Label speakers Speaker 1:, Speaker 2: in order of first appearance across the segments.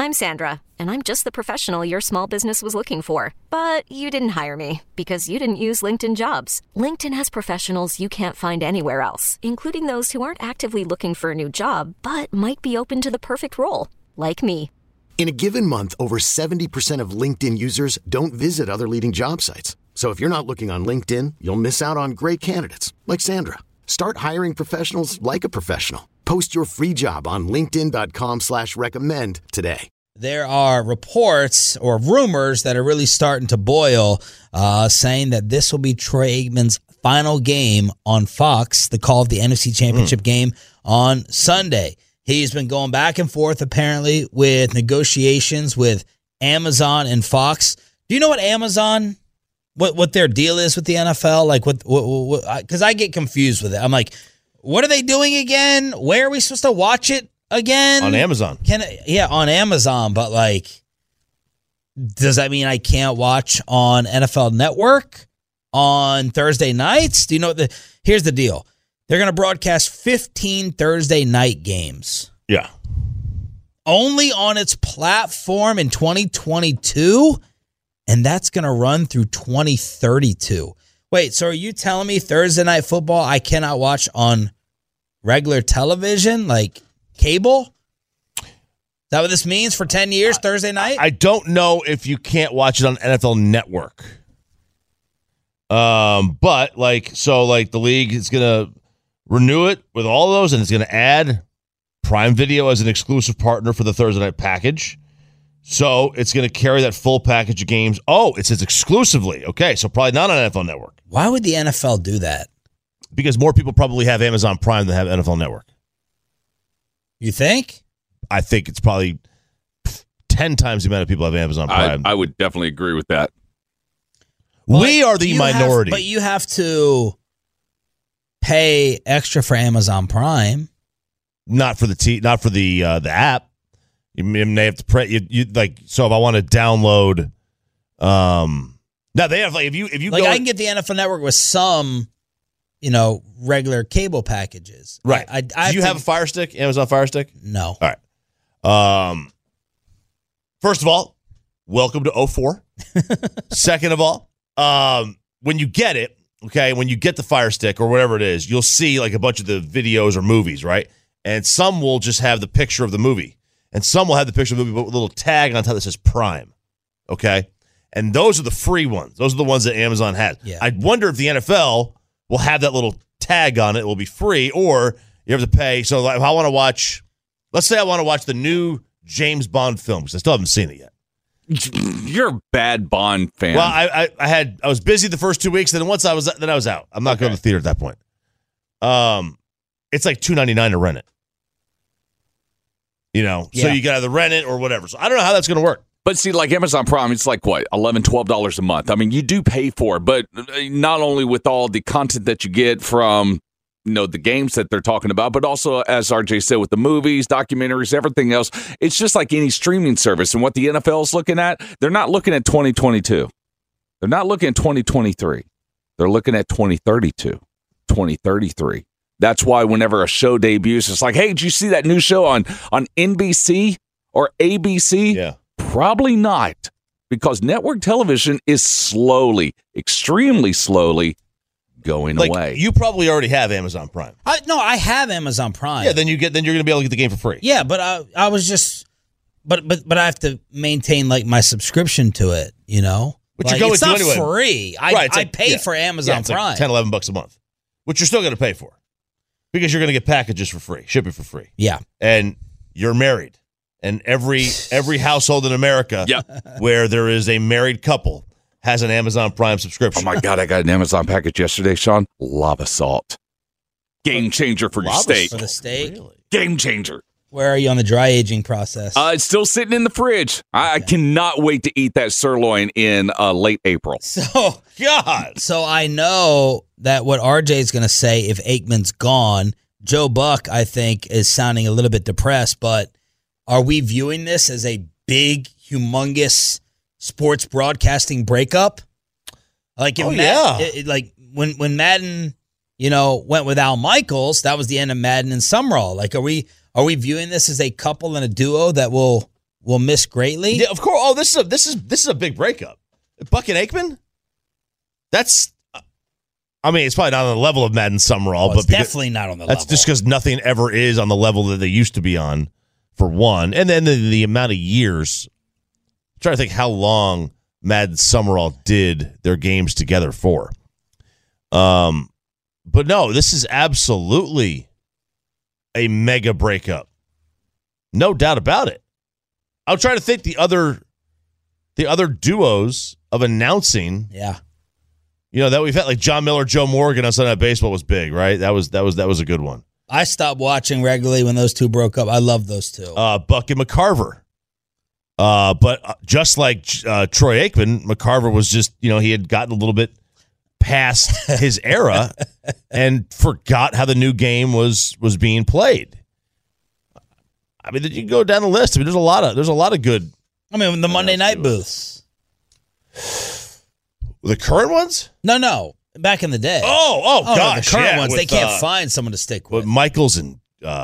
Speaker 1: I'm Sandra, and I'm just the professional your small business was looking for. But you didn't hire me because you didn't use LinkedIn Jobs. LinkedIn has professionals you can't find anywhere else, including those who aren't actively looking for a new job, but might be open to the perfect role, like me.
Speaker 2: In a given month, over 70% of LinkedIn users don't visit other leading job sites. So if you're not looking on LinkedIn, you'll miss out on great candidates like Sandra. Start hiring professionals like a professional. Post your free job on linkedin.com/recommend today.
Speaker 3: There are reports or rumors that are really starting to boil, saying that this will be Troy Aikman's final game on Fox, the call of the NFC Championship game on Sunday. He's been going back and forth, apparently, with negotiations with Amazon and Fox. Do you know what Amazon, what their deal is with the NFL? Like, what? Because I get confused with it. I'm like, what are they doing again? Where are we supposed to watch it again?
Speaker 4: On Amazon.
Speaker 3: On Amazon. But, like, does that mean I can't watch on NFL Network on Thursday nights? Do you know here's the deal. They're going to broadcast 15 Thursday night games.
Speaker 4: Yeah.
Speaker 3: Only on its platform in 2022, and that's going to run through 2032. Wait, so are you telling me Thursday Night Football I cannot watch on regular television, like cable? Is that what this means for 10 years, Thursday night?
Speaker 4: I don't know if you can't watch it on NFL Network. But, the league is going to renew it with all those, and it's going to add Prime Video as an exclusive partner for the Thursday night package. So it's going to carry that full package of games. Oh, it says exclusively. Okay, so probably not on NFL Network.
Speaker 3: Why would the NFL do that?
Speaker 4: Because more people probably have Amazon Prime than have NFL Network.
Speaker 3: You think?
Speaker 4: I think it's probably 10 times the amount of people have Amazon Prime.
Speaker 5: I would definitely agree with that.
Speaker 4: We are the minority.
Speaker 3: But you have to pay extra for Amazon Prime.
Speaker 4: Not for the app. You may have to so if I want to download now they have if you go,
Speaker 3: I can get the NFL Network with some regular cable packages.
Speaker 4: Right. Do you have a Fire Stick? Amazon Fire Stick?
Speaker 3: No.
Speaker 4: All right. First of all, welcome to 04. Second of all, when you get it, okay, when you get the Fire Stick or whatever it is, you'll see like a bunch of the videos or movies, right? And some will just have the picture of the movie. And some will have the picture of the movie, but with a little tag on top that says Prime. Okay? And those are the free ones. Those are the ones that Amazon has.
Speaker 3: Yeah.
Speaker 4: I wonder if the NFL will have that little tag on it. It will be free, or you have to pay. So if I want to watch, let's say I want to watch the new James Bond film, because I still haven't seen it yet.
Speaker 5: You're a bad Bond fan.
Speaker 4: Well, I was busy the first 2 weeks, and then once I was out. I'm not going to the theater at that point. It's like $2.99 to rent it. So you got to either rent it or whatever. So I don't know how that's going to work.
Speaker 5: But see, like Amazon Prime, it's like, what, $11, $12 a month? I mean, you do pay for it, but not only with all the content that you get from, the games that they're talking about, but also, as RJ said, with the movies, documentaries, everything else. It's just like any streaming service. And what the NFL is looking at, they're not looking at 2022. They're not looking at 2023. They're looking at 2032, 2033. That's why whenever a show debuts, it's like, hey, did you see that new show on NBC or ABC?
Speaker 4: Yeah.
Speaker 5: Probably not, because network television is slowly, extremely slowly going away.
Speaker 4: You probably already have Amazon Prime.
Speaker 3: I have Amazon Prime.
Speaker 4: Yeah, then you're going to be able to get the game for free.
Speaker 3: Yeah, but I was just, but I have to maintain like my subscription to it,
Speaker 4: But you're going
Speaker 3: it's
Speaker 4: to
Speaker 3: not
Speaker 4: anyway.
Speaker 3: free. I pay for Amazon Prime.
Speaker 4: Like $10, $11 a month, which you're still going to pay for, because you're going to get packages for free, shipping for free.
Speaker 3: Yeah,
Speaker 4: and you're married. And every household in America where there is a married couple has an Amazon Prime subscription.
Speaker 5: Oh, my God. I got an Amazon package yesterday, Sean. Lava salt. Game changer for your steak.
Speaker 3: For the steak?
Speaker 4: Really?
Speaker 5: Game changer.
Speaker 3: Where are you on the dry aging process?
Speaker 5: It's still sitting in the fridge. I cannot wait to eat that sirloin in late April.
Speaker 3: So I know that what RJ is going to say if Aikman's gone, Joe Buck, I think, is sounding a little bit depressed, but are we viewing this as a big, humongous sports broadcasting breakup? Like, when Madden, went with Al Michaels, that was the end of Madden and Summerall. Like, are we viewing this as a couple and a duo that will will miss greatly.
Speaker 4: Yeah, of course. Oh, this is a big breakup. Buck and Aikman? That's, I mean, it's probably not on the level of Madden Summerall,
Speaker 3: It's
Speaker 4: but
Speaker 3: definitely not on the level.
Speaker 4: that's just because nothing ever is on the level that they used to be on, for one. And then the amount of years. I'm trying to think how long Madden Summerall did their games together for. But no, this is absolutely a mega breakup. No doubt about it. I'm trying to think the other duos of announcing.
Speaker 3: Yeah.
Speaker 4: That we've had, like John Miller, Joe Morgan on Sunday Night Baseball was big, right? That was a good one.
Speaker 3: I stopped watching regularly when those two broke up. I love those two.
Speaker 4: Buck and McCarver. But just like Troy Aikman, McCarver was just, he had gotten a little bit past his era and forgot how the new game was being played. I mean, you can go down the list. I mean, there's a lot of good.
Speaker 3: I mean, the Monday night booths.
Speaker 4: The current ones?
Speaker 3: No. Back in the day.
Speaker 4: Oh,
Speaker 3: no,
Speaker 4: gosh.
Speaker 3: the current
Speaker 4: yeah,
Speaker 3: ones,
Speaker 4: with,
Speaker 3: they can't find someone to stick with.
Speaker 4: Michaels and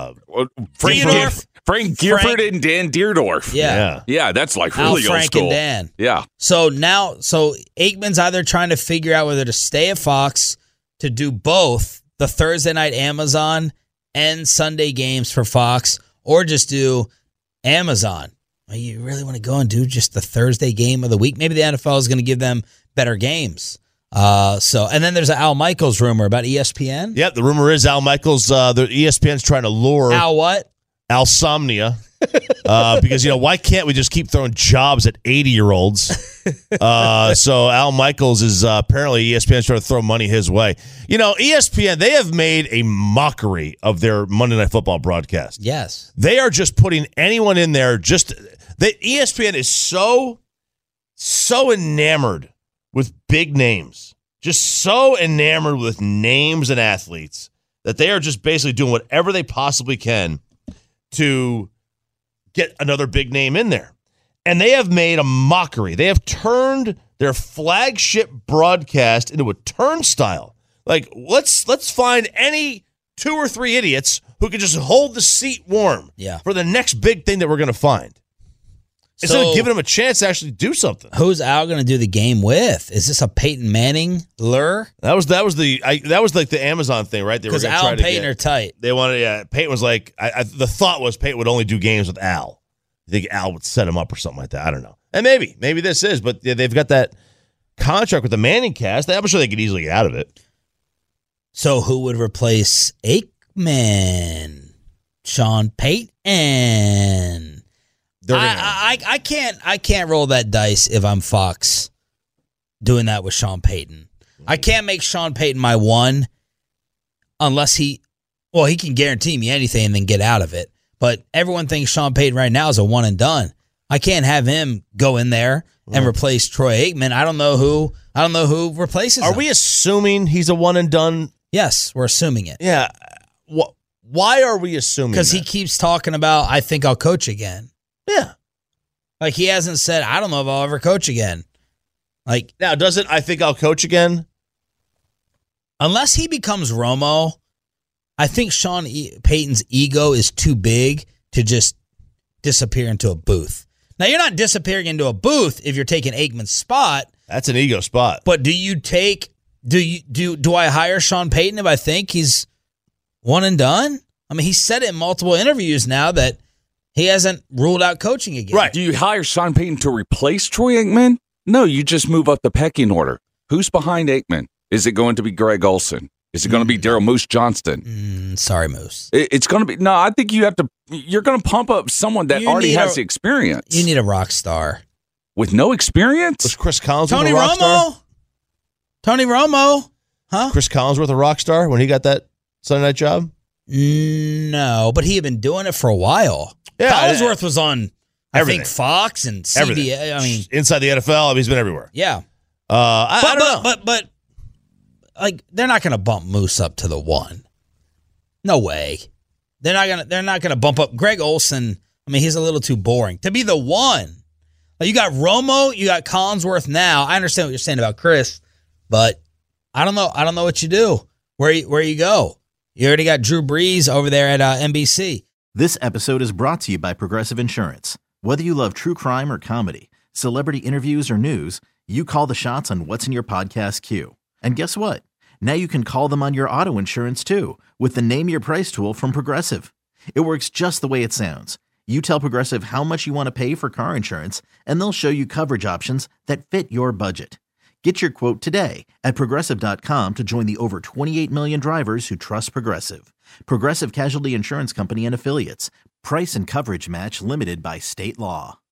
Speaker 5: Frank Gifford and Dan Deerdorf.
Speaker 3: Yeah,
Speaker 5: that's like
Speaker 3: Al,
Speaker 5: really old
Speaker 3: Frank,
Speaker 5: school.
Speaker 3: and Dan.
Speaker 5: Yeah.
Speaker 3: So Aikman's either trying to figure out whether to stay at Fox to do both the Thursday night Amazon and Sunday games for Fox, or just do Amazon. You really want to go and do just the Thursday game of the week? Maybe the NFL is going to give them better games. And then there's an Al Michaels rumor about ESPN.
Speaker 4: Yeah, the rumor is Al Michaels, the ESPN's trying to lure
Speaker 3: Al what?
Speaker 4: Alsomnia. Because, why can't we just keep throwing jobs at 80-year-olds? So Al Michaels is apparently ESPN's trying to throw money his way. ESPN, they have made a mockery of their Monday Night Football broadcast.
Speaker 3: Yes.
Speaker 4: They are just putting anyone in there. ESPN is so enamored with big names, just so enamored with names and athletes that they are just basically doing whatever they possibly can to get another big name in there. And they have made a mockery. They have turned their flagship broadcast into a turnstile. Like, let's find any 2 or 3 idiots who can just hold the seat warm for the next big thing that we're going to find. Instead of giving them a chance to actually do something.
Speaker 3: Who's Al going to do the game with? Is this a Peyton Manning lure?
Speaker 4: That was like the Amazon thing, right?
Speaker 3: Because Al and Peyton are tight.
Speaker 4: They wanted, Peyton was like, the thought was Peyton would only do games with Al. I think Al would set him up or something like that. I don't know. And maybe this is, but they've got that contract with the Manning cast. I'm sure they could easily get out of it.
Speaker 3: So who would replace Aikman? Sean Payton. I can't roll that dice if I'm Fox doing that with Sean Payton. I can't make Sean Payton my one unless he can guarantee me anything and then get out of it. But everyone thinks Sean Payton right now is a one and done. I can't have him go in there and replace Troy Aikman. I don't know who replaces him.
Speaker 4: Are we assuming he's a one and done?
Speaker 3: Yes, we're assuming it.
Speaker 4: Yeah. Why are we assuming that?
Speaker 3: Because he keeps talking about, I think I'll coach again.
Speaker 4: Yeah.
Speaker 3: Like, he hasn't said, I don't know if I'll ever coach again. Like,
Speaker 4: now, doesn't I think I'll coach again?
Speaker 3: Unless he becomes Romo, I think Sean Payton's ego is too big to just disappear into a booth. Now, you're not disappearing into a booth if you're taking Aikman's spot.
Speaker 4: That's an ego spot.
Speaker 3: But do I hire Sean Payton if I think he's one and done? I mean, he said it in multiple interviews now that he hasn't ruled out coaching again.
Speaker 5: Right. Do you hire Sean Payton to replace Troy Aikman? No, you just move up the pecking order. Who's behind Aikman? Is it going to be Greg Olsen? Is it going to be Daryl Moose Johnston?
Speaker 3: Sorry, Moose.
Speaker 5: It's going to be. No, I think you're going to pump up someone that already has the experience.
Speaker 3: You need a rock star.
Speaker 5: With no experience?
Speaker 4: Was Chris Collinsworth
Speaker 3: Tony
Speaker 4: a rock star?
Speaker 3: Tony Romo? Huh?
Speaker 4: Chris Collinsworth a rock star when he got that Sunday night job?
Speaker 3: No, but he had been doing it for a while. Yeah, Collinsworth was on, I think, Fox and CBS.
Speaker 4: Everything.
Speaker 3: I mean,
Speaker 4: inside the NFL, he's been everywhere.
Speaker 3: Yeah.
Speaker 4: I don't know.
Speaker 3: But like, they're not going to bump Moose up to the one. No way. They're not going to bump up Greg Olsen. I mean, he's a little too boring to be the one. Like, you got Romo, you got Collinsworth now. I understand what you're saying about Chris, but I don't know. I don't know what you do. Where you go? You already got Drew Brees over there at NBC.
Speaker 6: This episode is brought to you by Progressive Insurance. Whether you love true crime or comedy, celebrity interviews or news, you call the shots on what's in your podcast queue. And guess what? Now you can call them on your auto insurance too with the Name Your Price tool from Progressive. It works just the way it sounds. You tell Progressive how much you want to pay for car insurance, and they'll show you coverage options that fit your budget. Get your quote today at Progressive.com to join the over 28 million drivers who trust Progressive. Progressive Casualty Insurance Company and Affiliates. Price and coverage match limited by state law.